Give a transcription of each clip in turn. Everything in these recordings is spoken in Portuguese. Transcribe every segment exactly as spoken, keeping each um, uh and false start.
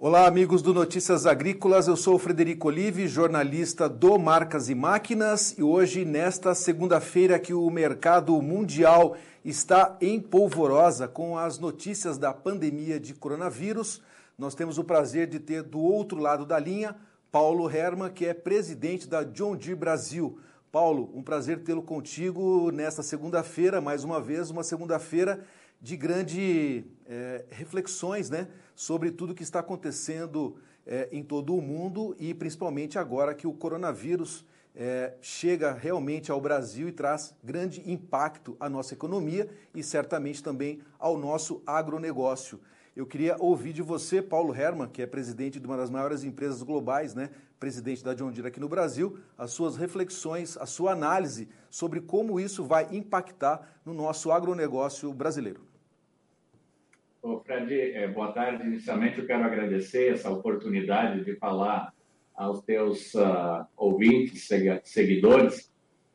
Olá, amigos do Notícias Agrícolas, eu sou o Frederico Olive, jornalista do Marcas e Máquinas, e hoje, nesta segunda-feira, que o mercado mundial está em polvorosa com as notícias da pandemia de coronavírus, nós temos o prazer de ter do outro lado da linha Paulo Hermann, que é presidente da John Deere Brasil. Paulo, um prazer tê-lo contigo nesta segunda-feira, mais uma vez, uma segunda-feira de grandes é, reflexões, né, sobre tudo que está acontecendo é, em todo o mundo e principalmente agora que o coronavírus é, chega realmente ao Brasil e traz grande impacto à nossa economia e certamente também ao nosso agronegócio. Eu queria ouvir de você, Paulo Hermann, que é presidente de uma das maiores empresas globais, né, presidente da John Deere aqui no Brasil, as suas reflexões, a sua análise sobre como isso vai impactar no nosso agronegócio brasileiro. Ô, Fred, boa tarde. Inicialmente eu quero agradecer essa oportunidade de falar aos teus uh, ouvintes, seguidores.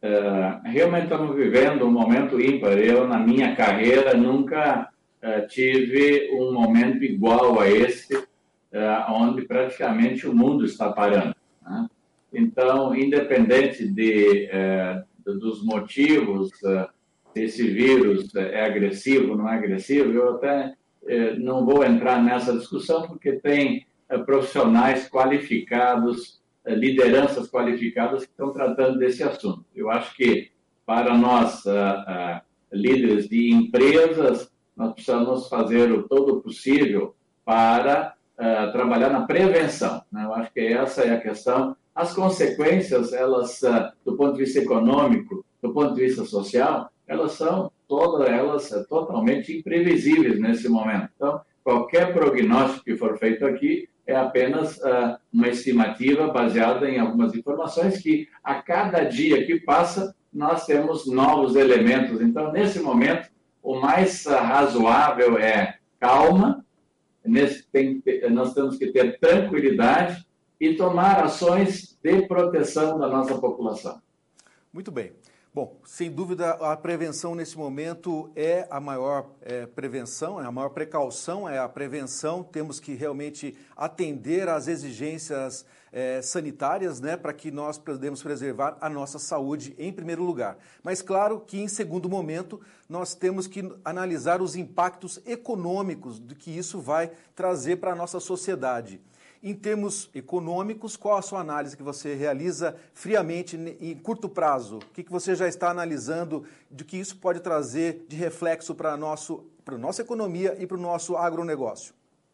Uh, realmente estamos vivendo um momento ímpar. Eu, na minha carreira, nunca uh, tive um momento igual a esse, uh, onde praticamente o mundo está parando, né? Então, independente de, uh, dos motivos, uh, se esse vírus é agressivo ou não é agressivo, eu até não vou entrar nessa discussão porque tem uh, profissionais qualificados, uh, lideranças qualificadas que estão tratando desse assunto. Eu acho que para nós, uh, uh, líderes de empresas, nós precisamos fazer o todo o possível para uh, trabalhar na prevenção, né? Eu acho que essa é a questão. As consequências, elas, uh, do ponto de vista econômico, do ponto de vista social, elas são todas elas totalmente imprevisíveis nesse momento. Então, qualquer prognóstico que for feito aqui é apenas uh, uma estimativa baseada em algumas informações que, a cada dia que passa, nós temos novos elementos. Então, nesse momento, o mais uh, razoável é calma, nesse, tem, nós temos que ter tranquilidade e tomar ações de proteção da nossa população. Muito bem. Bom, sem dúvida, a prevenção nesse momento é a maior é, prevenção, é a maior precaução, é a prevenção. Temos que realmente atender às exigências é, sanitárias, né, para que nós podemos preservar a nossa saúde em primeiro lugar. Mas claro que, em segundo momento, nós temos que analisar os impactos econômicos do que isso vai trazer para a nossa sociedade. Em termos econômicos, qual a sua análise que você realiza friamente em curto prazo? O que você já está analisando de que isso pode trazer de reflexo para a nosso, para a nossa economia e para o nosso agronegócio?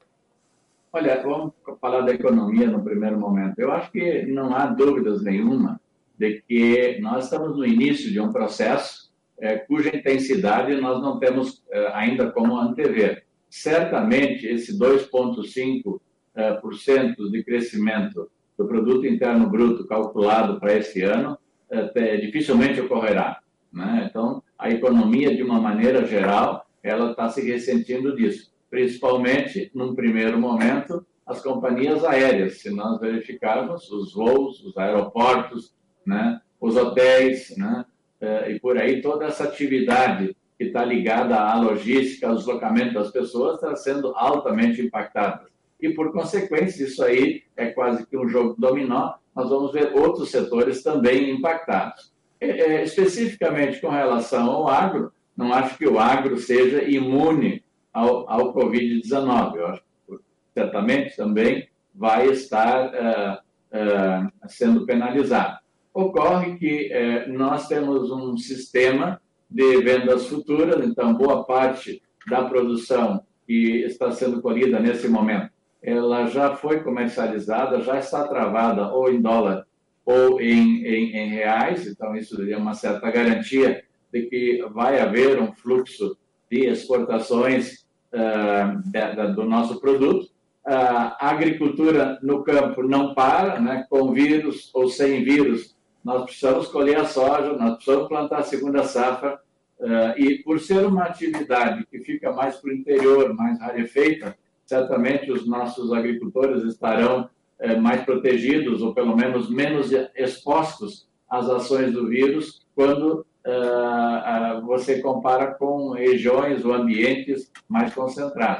Olha, vamos falar da economia no primeiro momento. Eu acho que não há dúvidas nenhuma de que nós estamos no início de um processo é, cuja intensidade nós não temos é, ainda como antever. Certamente, esse dois vírgula cinco por cento de crescimento do produto interno bruto calculado para esse ano é, dificilmente ocorrerá, né? Então, a economia, de uma maneira geral, ela está se ressentindo disso, principalmente, num primeiro momento, as companhias aéreas. Se nós verificarmos os voos, os aeroportos, né, os hotéis, né, e por aí, toda essa atividade que está ligada à logística, ao deslocamento das pessoas, está sendo altamente impactada. E, por consequência, isso aí é quase que um jogo dominó, nós vamos ver outros setores também impactados. É, é, especificamente com relação ao agro, não acho que o agro seja imune ao, ao covid dezenove. Eu acho que certamente também vai estar uh, uh, sendo penalizado. Ocorre que uh, nós temos um sistema de vendas futuras, então boa parte da produção que está sendo colhida nesse momento, ela já foi comercializada, já está travada ou em dólar ou em, em, em reais, então isso é uma certa garantia de que vai haver um fluxo de exportações uh, de, de, do nosso produto. Uh, a agricultura no campo não para, né? Com vírus ou sem vírus, nós precisamos colher a soja, nós precisamos plantar a segunda safra, uh, e por ser uma atividade que fica mais para o interior, mais rarefeita, certamente os nossos agricultores estarão eh, mais protegidos ou pelo menos menos expostos às ações do vírus quando uh, uh, você compara com regiões ou ambientes mais concentrados.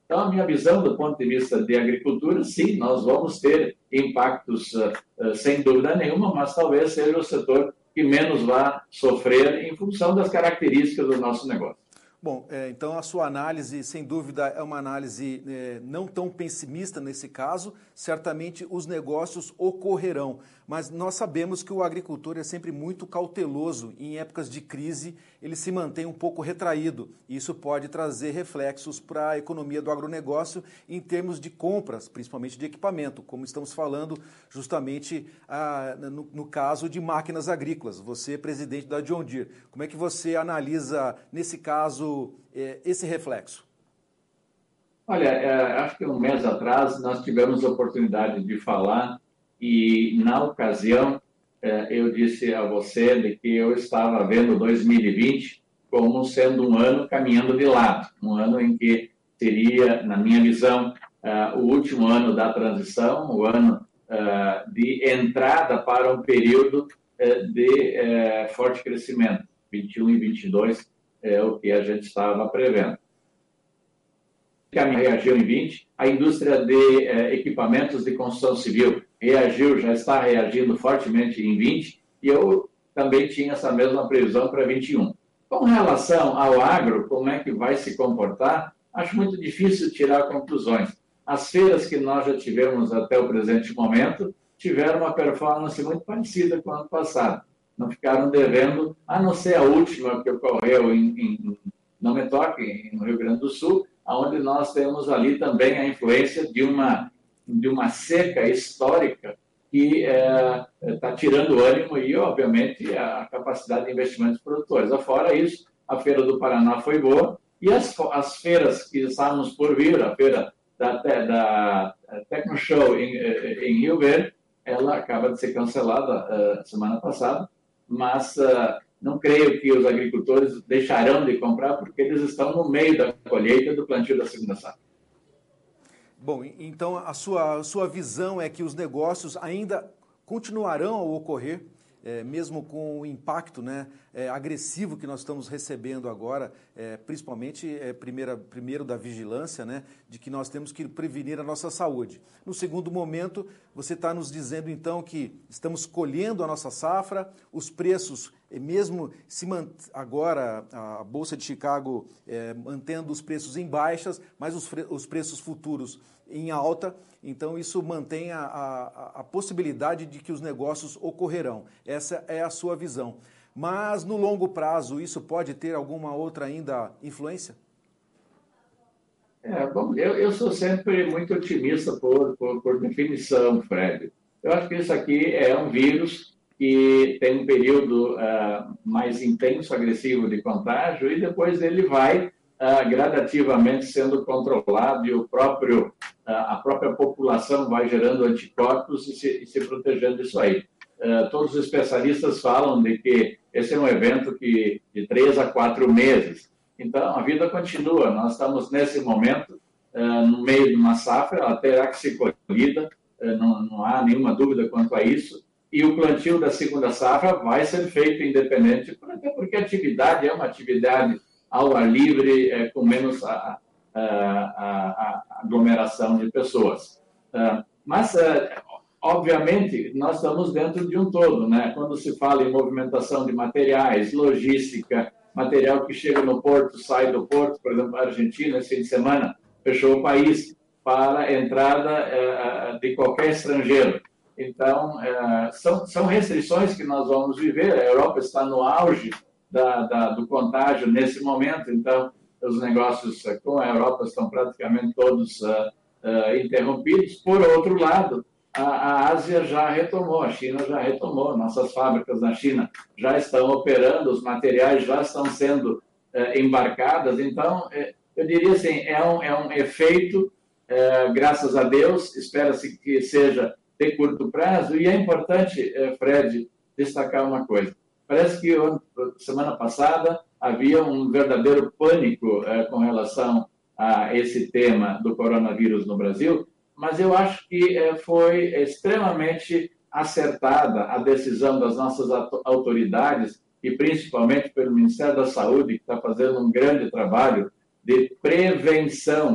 Então, a minha visão do ponto de vista de agricultura, sim, nós vamos ter impactos, uh, uh, sem dúvida nenhuma, mas talvez seja o setor que menos vai sofrer em função das características do nosso negócio. Bom, é, então a sua análise, sem dúvida, é uma análise é, não tão pessimista nesse caso. Certamente os negócios ocorrerão, mas nós sabemos que o agricultor é sempre muito cauteloso. Em épocas de crise, ele se mantém um pouco retraído. Isso pode trazer reflexos para a economia do agronegócio em termos de compras, principalmente de equipamento, como estamos falando justamente ah, no, no caso de máquinas agrícolas. Você, presidente da John Deere, como é que você analisa, nesse caso, esse reflexo? Olha, acho que um mês atrás nós tivemos a oportunidade de falar e, na ocasião, eu disse a você de que eu estava vendo dois mil e vinte como sendo um ano caminhando de lado, um ano em que seria, na minha visão, o último ano da transição, o ano de entrada para um período de forte crescimento, vinte e um e vinte e dois, é o que a gente estava prevendo. A reagiu em vinte, a indústria de eh, equipamentos de construção civil reagiu, já está reagindo fortemente em vinte, e eu também tinha essa mesma previsão para vinte e um. Com relação ao agro, como é que vai se comportar, acho muito difícil tirar conclusões. As feiras que nós já tivemos até o presente momento tiveram uma performance muito parecida com o ano passado. Não ficaram devendo, a não ser a última que ocorreu em, em não me toque, no Rio Grande do Sul, onde nós temos ali também a influência de uma, de uma seca histórica que está é, tirando o ânimo e, obviamente, a capacidade de investimento dos produtores. Fora isso, a Feira do Paraná foi boa e as, as feiras que estávamos por vir, a feira da, da Tecno Show em, em Rio Verde, ela acaba de ser cancelada uh, semana passada, mas uh, não creio que os agricultores deixarão de comprar porque eles estão no meio da colheita do plantio da segunda safra. Bom, então a sua, a sua visão é que os negócios ainda continuarão a ocorrer, é, mesmo com o impacto, né, é, agressivo que nós estamos recebendo agora, é, principalmente é, primeira, primeiro da vigilância, né, de que nós temos que prevenir a nossa saúde. No segundo momento, você está nos dizendo então que estamos colhendo a nossa safra, os preços, mesmo se mant... agora a Bolsa de Chicago é, mantendo os preços em baixas, mas os, fre... os preços futuros em alta, então isso mantém a, a, a possibilidade de que os negócios ocorrerão. Essa é a sua visão. Mas no longo prazo isso pode ter alguma outra ainda influência? É, bom, eu, eu sou sempre muito otimista por, por, por definição, Fred. Eu acho que isso aqui é um vírus que tem um período uh, mais intenso, agressivo de contágio, e depois ele vai uh, gradativamente sendo controlado e o próprio, uh, a própria população vai gerando anticorpos e se, e se protegendo disso aí. Uh, todos os especialistas falam de que esse é um evento que, de três a quatro meses. Então, a vida continua. Nós estamos, nesse momento, uh, no meio de uma safra, ela terá que ser colhida, uh, não, não há nenhuma dúvida quanto a isso. E o plantio da segunda safra vai ser feito independente, até porque a atividade é uma atividade ao ar livre, é, com menos a, a, a, a aglomeração de pessoas. Uh, mas, uh, obviamente, nós estamos dentro de um todo, né? Quando se fala em movimentação de materiais, logística, material que chega no porto, sai do porto, por exemplo, a Argentina, esse fim de semana, fechou o país para a entrada uh, de qualquer estrangeiro. Então, é, são, são restrições que nós vamos viver. A Europa está no auge da, da, do contágio nesse momento, então os negócios com a Europa estão praticamente todos uh, uh, interrompidos. Por outro lado, a, a Ásia já retomou, a China já retomou, nossas fábricas na China já estão operando, os materiais já estão sendo uh, embarcados. Então, é, eu diria assim, é um, é um efeito, uh, graças a Deus, espera-se que seja de curto prazo, e é importante, Fred, destacar uma coisa. Parece que semana passada havia um verdadeiro pânico eh, com relação a esse tema do coronavírus no Brasil, mas eu acho que eh, foi extremamente acertada a decisão das nossas autoridades, e principalmente pelo Ministério da Saúde, que está fazendo um grande trabalho de prevenção,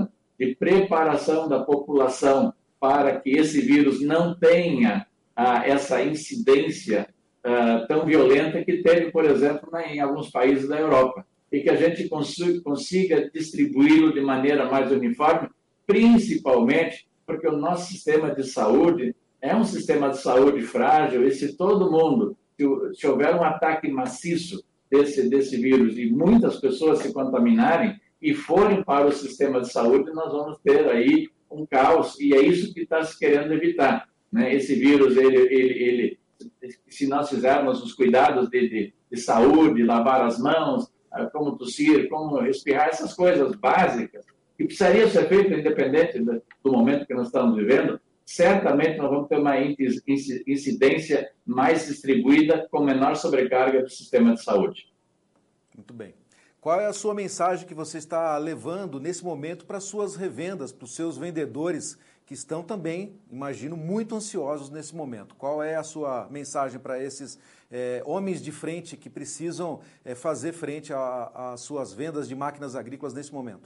de preparação da população para que esse vírus não tenha ah, essa incidência ah, tão violenta que teve, por exemplo, em alguns países da Europa, e que a gente consiga, consiga distribuí-lo de maneira mais uniforme, principalmente porque o nosso sistema de saúde é um sistema de saúde frágil, e se todo mundo, se, se houver um ataque maciço desse, desse vírus e muitas pessoas se contaminarem e forem para o sistema de saúde, nós vamos ter aí um caos, e é isso que está se querendo evitar, né? Esse vírus, ele, ele, ele, se nós fizermos os cuidados de, de, de saúde, lavar as mãos, como tossir, como espirrar, essas coisas básicas, que precisariam ser feitas independente do momento que nós estamos vivendo, certamente nós vamos ter uma incidência mais distribuída com menor sobrecarga do sistema de saúde. Muito bem. Qual é a sua mensagem que você está levando nesse momento para as suas revendas, para os seus vendedores que estão também, imagino, muito ansiosos nesse momento? Qual é a sua mensagem para esses é, homens de frente que precisam é, fazer frente às suas vendas de máquinas agrícolas nesse momento?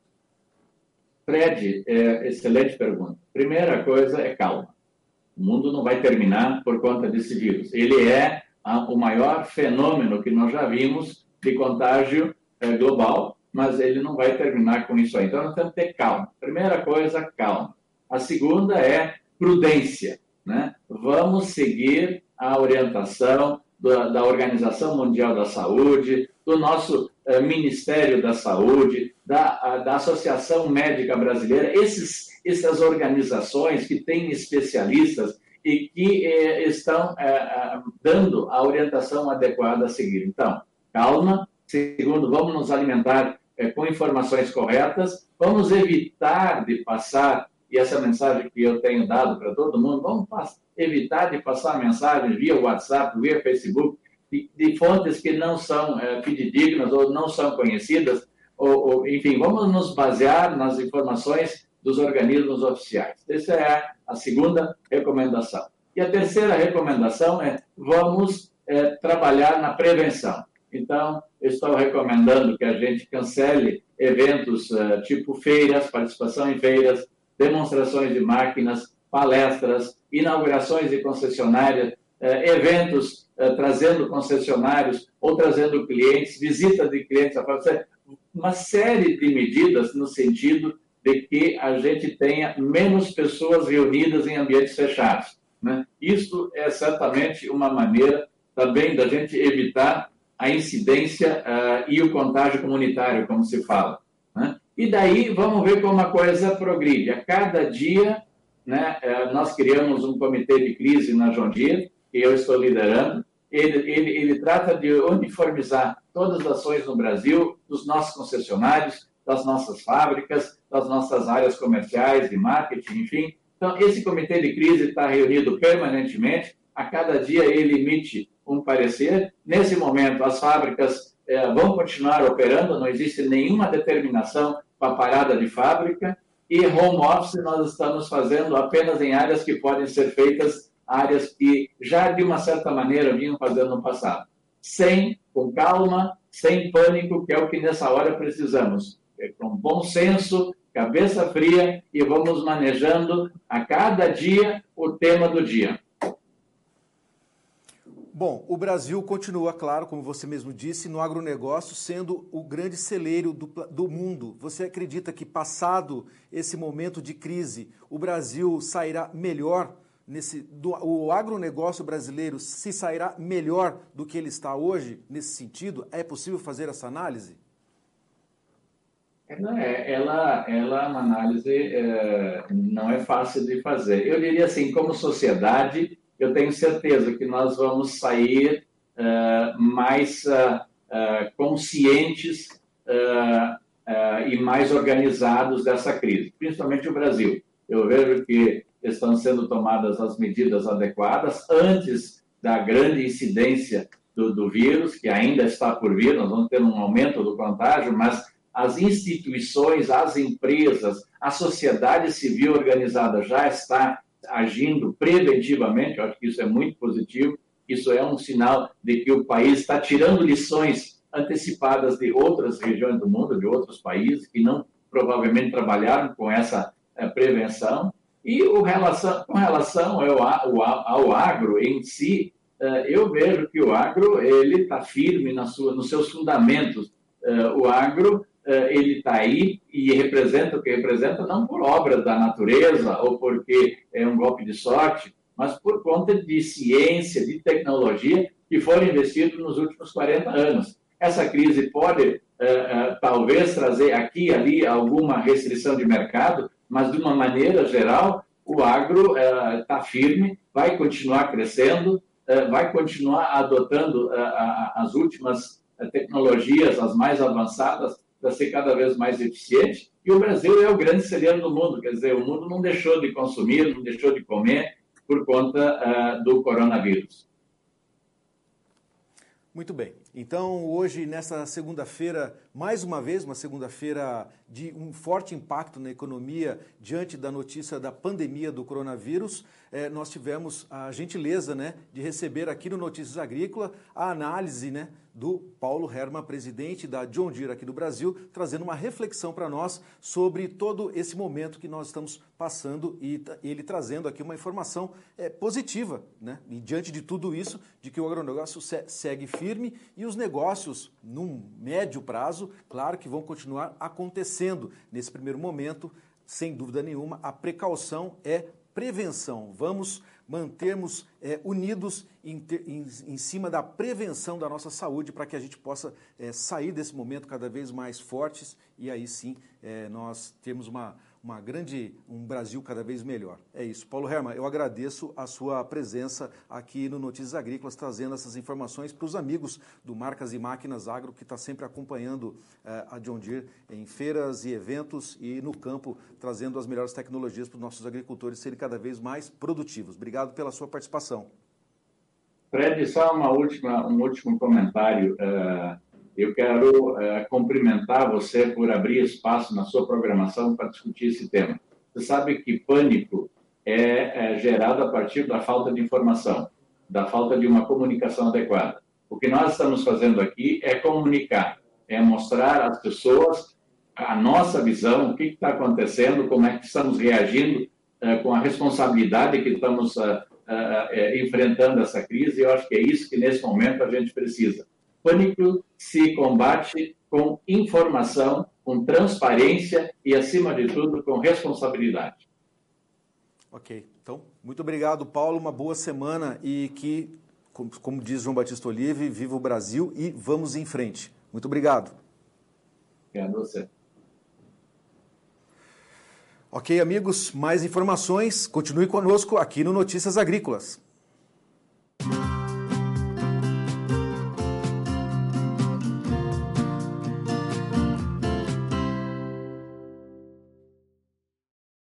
Fred, é, excelente pergunta. Primeira coisa é calma. O mundo não vai terminar por conta desse vírus. Ele é a, o maior fenômeno que nós já vimos de contágio é, global, mas ele não vai terminar com isso aí. Então, nós temos que ter calma. Primeira coisa, calma. A segunda é prudência, né? Vamos seguir a orientação da, da Organização Mundial da Saúde, do nosso eh, Ministério da Saúde, da, a, da Associação Médica Brasileira, esses, essas organizações que têm especialistas e que eh, estão eh, dando a orientação adequada a seguir. Então, calma. Segundo, vamos nos alimentar eh, com informações corretas, vamos evitar de passar, e essa mensagem que eu tenho dado para todo mundo, vamos evitar de passar mensagens via WhatsApp, via Facebook, de, de fontes que não são é, fidedignas ou não são conhecidas, ou, ou, enfim, vamos nos basear nas informações dos organismos oficiais. Essa é a segunda recomendação. E a terceira recomendação é, vamos é, trabalhar na prevenção. Então, eu estou recomendando que a gente cancele eventos uh, tipo feiras, participação em feiras, demonstrações de máquinas, palestras, inaugurações de concessionárias, eh, eventos eh, trazendo concessionários ou trazendo clientes, visita de clientes, uma série de medidas no sentido de que a gente tenha menos pessoas reunidas em ambientes fechados, né? Isso é certamente uma maneira também da gente evitar a incidência uh, e o contágio comunitário, como se fala, né? E daí vamos ver como a coisa progride. A cada dia, né, nós criamos um comitê de crise na John Deere, que eu estou liderando. Ele, ele, ele trata de uniformizar todas as ações no Brasil, dos nossos concessionários, das nossas fábricas, das nossas áreas comerciais, de marketing, enfim. Então, esse comitê de crise está reunido permanentemente. A cada dia ele emite um parecer. Nesse momento, as fábricas eh, vão continuar operando, não existe nenhuma determinação para parada de fábrica, e home office nós estamos fazendo apenas em áreas que podem ser feitas, áreas que já de uma certa maneira vinham fazendo no passado. Sem, com calma, sem pânico, que é o que nessa hora precisamos. É, com bom senso, cabeça fria, e vamos manejando a cada dia o tema do dia. Bom, o Brasil continua, claro, como você mesmo disse, no agronegócio, sendo o grande celeiro do, do mundo. Você acredita que, passado esse momento de crise, o Brasil sairá melhor, nesse, do, o agronegócio brasileiro se sairá melhor do que ele está hoje, nesse sentido? É possível fazer essa análise? Ela é, ela, ela é uma análise, é, não é fácil de fazer. Eu diria assim, como sociedade, eu tenho certeza que nós vamos sair uh, mais uh, uh, conscientes uh, uh, e mais organizados dessa crise, principalmente o Brasil. Eu vejo que estão sendo tomadas as medidas adequadas antes da grande incidência do, do vírus, que ainda está por vir. Nós vamos ter um aumento do contágio, mas as instituições, as empresas, a sociedade civil organizada já está agindo preventivamente. Eu acho que isso é muito positivo. Isso é um sinal de que o país está tirando lições antecipadas de outras regiões do mundo, de outros países, que não provavelmente trabalharam com essa uh, prevenção. E o relação, com relação ao, ao, ao agro em si, uh, eu vejo que o agro ele está firme na sua, nos seus fundamentos. Uh, o agro uh, ele está aí e representa o que representa não por obra da natureza ou porque é um golpe de sorte, mas por conta de ciência, de tecnologia que foram investidos nos últimos quarenta anos. Essa crise pode, uh, uh, talvez, trazer aqui e ali alguma restrição de mercado, mas, de uma maneira geral, o agro está uh, firme, vai continuar crescendo, uh, vai continuar adotando uh, uh, as últimas uh, tecnologias, as mais avançadas, para ser cada vez mais eficiente. E o Brasil é o grande celeiro do mundo, quer dizer, o mundo não deixou de consumir, não deixou de comer por conta uh, do coronavírus. Muito bem. Então, hoje, nesta segunda-feira, mais uma vez, uma segunda-feira de um forte impacto na economia diante da notícia da pandemia do coronavírus, eh, nós tivemos a gentileza, né, de receber aqui no Notícias Agrícola a análise, né, do Paulo Hermann, presidente da John Deere aqui do Brasil, trazendo uma reflexão para nós sobre todo esse momento que nós estamos passando e ele trazendo aqui uma informação é, positiva, né? E diante de tudo isso, de que o agronegócio se segue firme e os negócios, num médio prazo, claro que vão continuar acontecendo. Nesse primeiro momento, sem dúvida nenhuma, a precaução é prevenção. Vamos mantermos é, unidos em, em, em cima da prevenção da nossa saúde para que a gente possa é, sair desse momento cada vez mais fortes e aí sim é, nós temos uma, uma grande, um Brasil cada vez melhor. É isso. Paulo Hermann, eu agradeço a sua presença aqui no Notícias Agrícolas, trazendo essas informações para os amigos do Marcas e Máquinas Agro, que está sempre acompanhando eh, a John Deere em feiras e eventos e no campo, trazendo as melhores tecnologias para os nossos agricultores serem cada vez mais produtivos. Obrigado pela sua participação. Fred, só uma última, um último comentário. Uh... Eu quero uh, cumprimentar você por abrir espaço na sua programação para discutir esse tema. Você sabe que pânico é, é gerado a partir da falta de informação, da falta de uma comunicação adequada. O que nós estamos fazendo aqui é comunicar, é mostrar às pessoas a nossa visão, o que está acontecendo, como é que estamos reagindo uh, com a responsabilidade que estamos uh, uh, uh, enfrentando essa crise. Eu acho que é isso que, nesse momento, a gente precisa. Pânico se combate com informação, com transparência e, acima de tudo, com responsabilidade. Ok. Então, muito obrigado, Paulo. Uma boa semana e que, como diz João Batista Olive, viva o Brasil e vamos em frente. Muito obrigado. Obrigado a você. Ok, amigos, mais informações. Continue conosco aqui no Notícias Agrícolas.